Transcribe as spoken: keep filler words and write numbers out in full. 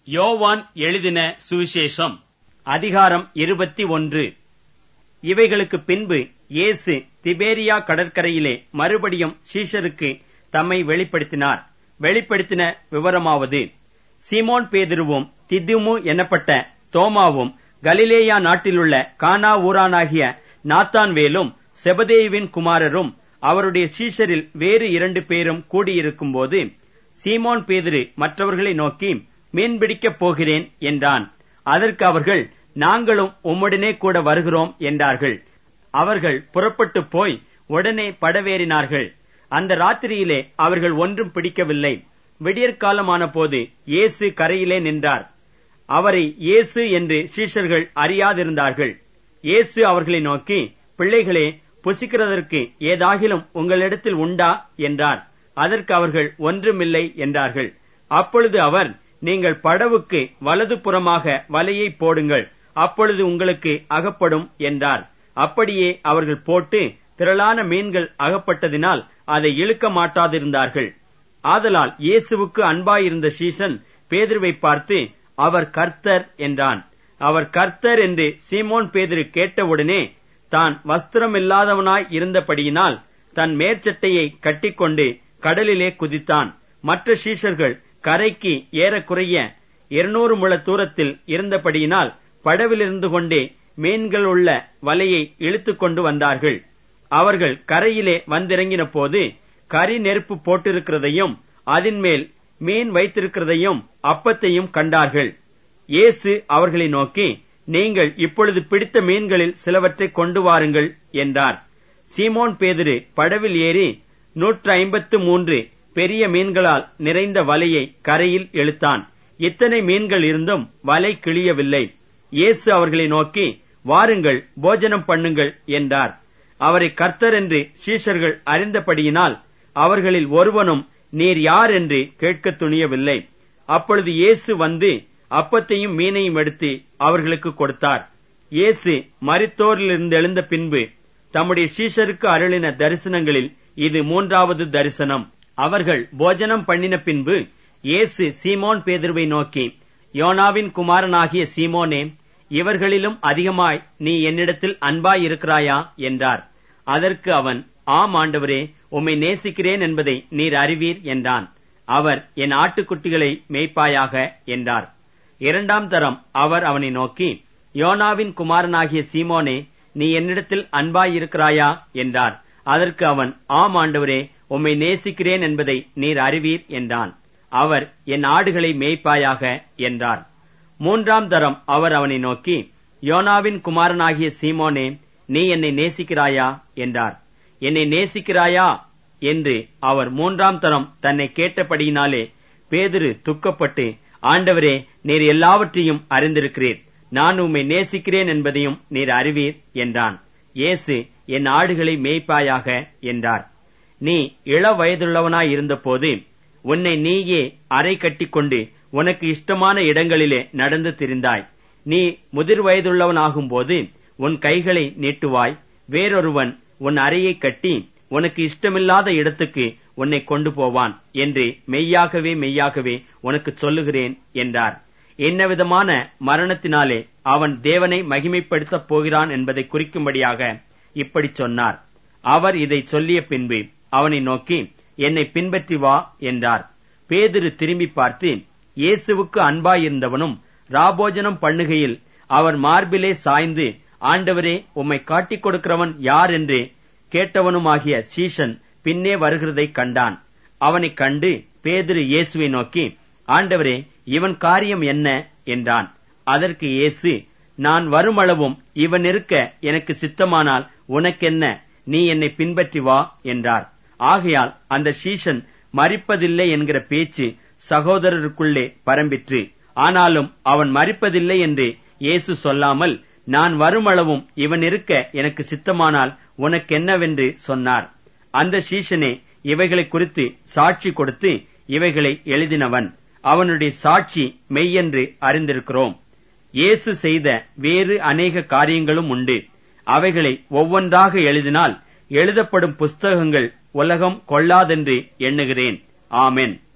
யோவான் எழுதின சுவிசேஷம் அதிகாரம் இருபத்தி ஒன்று. இவைகளுக்கு பின்பு இயேசு திபேரியா கடற்கரையிலே மறுபடியும் சீஷருக்கு தம்மை வெளிப்படுத்தினார். வெளிப்படுத்தின விவரமாவது: சீமோன் பேதுருவும் திதுமு எனப்பட்ட தோமாவும் கலிலேயா நாட்டிலுள்ள கானா ஊரானாகிய நாத்தான்வேலும் செபதேயுவின் குமாரரும் அவருடைய சீஷரில் வேறு இரண்டு பேரும் கூடியிருக்கும்போது, சீமோன் பேதுரு மற்றவர்களை நோக்கி, மீன் பிடிக்கப் போகிறேன் என்றான். அதற்கு அவர்கள், நாங்களும் உம்முடனே கூட வருகிறோம் என்றார்கள். அவர்கள் புறப்பட்டு போய் உடனே படவேறினார்கள். அந்த ராத்திரியிலே அவர்கள் ஒன்றும் பிடிக்கவில்லை. விடியற்காலமான போது இயேசு கரையிலே நின்றார். அவரை இயேசு என்று சீஷர்கள் அறியாதிருந்தார்கள். இயேசு அவர்களை நோக்கி, பிள்ளைகளே, புசிக்கிறதற்கு ஏதாகிலும் உங்களிடத்தில் உண்டா என்றார். அதற்கு அவர்கள் ஒன்றுமில்லை என்றார்கள். அப்பொழுது அவர், நீங்கள் படவுக்கு வலது புறமாக வலையை போடுங்கள், அப்பொழுது உங்களுக்கு அகப்படும் என்றார். அப்படியே அவர்கள் போட்டு திரளான மீன்கள் அகப்பட்டதினால் அதை இழுக்க மாட்டாதிருந்தார்கள். ஆதலால் இயேசுவுக்கு அன்பாயிருந்த சீசன் பேதுருவை பார்த்து, அவர் கர்த்தர் என்றான். அவர் கர்த்தர் என்று சீமோன் பேதுரு கேட்டவுடனே தான் வஸ்திரமில்லாதவனாய் இருந்தபடியினால் தன் மேற்சட்டையை கட்டிக்கொண்டு கடலிலே குதித்தான். மற்ற சீஷர்கள் கரைக்கு ஏறக்குறைய இருநூறு முழ தூரத்தில் இருந்தபடியினால் படவிலிருந்து கொண்டே மீன்கள் உள்ள வலையை இழுத்துக் கொண்டு வந்தார்கள். அவர்கள் கரையிலே வந்திறங்கின போது கரி நெருப்பு போட்டிருக்கிறதையும் அதின்மேல் மீன் வைத்திருக்கிறதையும் அப்பத்தையும் கண்டார்கள். இயேசு அவர்களை நோக்கி, நீங்கள் இப்பொழுது பிடித்த மீன்களில் சிலவற்றை கொண்டு வாருங்கள் என்றார். சீமோன் பேதுரு படவில் ஏறி நூற்று ஐம்பத்து மூன்று பெரிய மீன்களால் நிறைந்த வலையை கரையில் இழுத்தான். இத்தனை மீன்கள் இருந்தும் வலை கிழியவில்லை. இயேசு அவர்களை நோக்கி, வாருங்கள், போஜனம் பண்ணுங்கள் என்றார். அவரை கர்த்தர் என்று சீஷர்கள் அறிந்தபடியினால் அவர்களில் ஒருவனும் நீர் யார் என்று கேட்க துணியவில்லை. அப்பொழுது இயேசு வந்து அப்பத்தையும் மீனையும் எடுத்து அவர்களுக்கு கொடுத்தார். இயேசு மரித்தோரிலிருந்து எழுந்த பின்பு தம்முடைய சீஷருக்கு அருளின தரிசனங்களில் இது மூன்றாவது தரிசனம். அவர்கள் போஜனம் பண்ணின பின்பு இயேசு சீமோன் பேதுருவை நோக்கி, யோனாவின் குமாரனாகிய சீமோனே, இவர்களிலும் அதிகமாய் நீ என்னிடத்தில் அன்பாயிருக்கிறாயா என்றார். அதற்கு அவன், ஆம் ஆண்டவரே, உம்மை நேசிக்கிறேன் என்பதை நீர் அறிவீர் என்றான். அவர், என் ஆட்டுக்குட்டிகளை மேய்ப்பாயாக என்றார். இரண்டாம் தரம் அவர் அவனை நோக்கி, யோனாவின் குமாரனாகிய சீமோனே, நீ என்னிடத்தில் அன்பாயிருக்கிறாயா என்றார். அதற்கு அவன், ஆம் ஆண்டவரே, உம்மை நேசிக்கிறேன் என்பதை நீர் அறிவீர் என்றான். அவர், என் ஆடுகளை மேய்ப்பாயாக என்றார். மூன்றாம் தரம் அவர் அவனை நோக்கி, யோனாவின் குமாரனாகிய சீமோனே, நீ என்னை நேசிக்கிறாயா என்றார். என்னை நேசிக்கிறாயா என்று அவர் மூன்றாம் தரம் தன்னை கேட்டபடியினாலே பேதுரு துக்கப்பட்டு, ஆண்டவரே, நீர் எல்லாவற்றையும் அறிந்திருக்கிறீர், நான் உம்மை நேசிக்கிறேன் என்பதையும் நீர் அறிவீர் என்றான். இயேசு, என் ஆடுகளை மேய்ப்பாயாக என்றார். நீ இள வயதுள்ளவனாயிருந்த போது உன்னை நீயே அறை கட்டிக்கொண்டு உனக்கு இஷ்டமான இடங்களிலே நடந்து திரிந்தாய். நீ முதிர் வயதுள்ளவனாகும் போது உன் கைகளை நீட்டுவாய், வேறொருவன் உன் அறையை கட்டி உனக்கு இஷ்டமில்லாத இடத்துக்கு உன்னை கொண்டு போவான் என்று மெய்யாகவே மெய்யாகவே உனக்கு சொல்லுகிறேன் என்றார். என்னவிதமான மரணத்தினாலே அவன் தேவனை மகிமைப்படுத்தப் போகிறான் என்பதை குறிக்கும்படியாக இப்படி சொன்னார். அவர் இதை சொல்லிய பின்பு அவனை நோக்கி, என்னை பின்பற்றி வா என்றார். பேதுரு திரும்பி பார்த்து, இயேசுவுக்கு அன்பாயிருந்தவனும் ராபோஜனம் பண்ணுகையில் அவர் மார்பிலே சாய்ந்து, ஆண்டவரே, உம்மை காட்டிக் கொடுக்கிறவன் யார் என்று கேட்டவனுமாகிய சீஷன் பின்னே வருகிறதை கண்டான். அவனை கண்டு பேதுரு இயேசுவை நோக்கி, ஆண்டவரே, இவன் காரியம் என்ன என்றான். அதற்கு இயேசு, நான் வருமளவும் இவன் இருக்க எனக்கு சித்தமானால் உனக்கென்ன, நீ என்னை பின்பற்றி வா என்றார். ஆகையால் அந்த சீஷன் மரிப்பதில்லை என்கிற பேச்சு சகோதரருக்குள்ளே பரம்பிற்று. ஆனாலும் அவன் மரிப்பதில்லை என்று இயேசு சொல்லாமல், நான் வருமளவும் இவன் இருக்க எனக்கு சித்தமானால் உனக்கென்னவென்று சொன்னார். அந்த சீஷனே இவைகளை குறித்து சாட்சி கொடுத்து இவைகளை எழுதினவன். அவனுடைய சாட்சி மெய்யென்று அறிந்திருக்கிறோம். இயேசு செய்த வேறு அநேக காரியங்களும் உண்டு. அவைகளை ஒவ்வொன்றாக எழுதினால் எழுதப்படும் புஸ்தகங்கள் உலகம் கொள்ளாதென்று எண்ணுகிறேன். ஆமென்.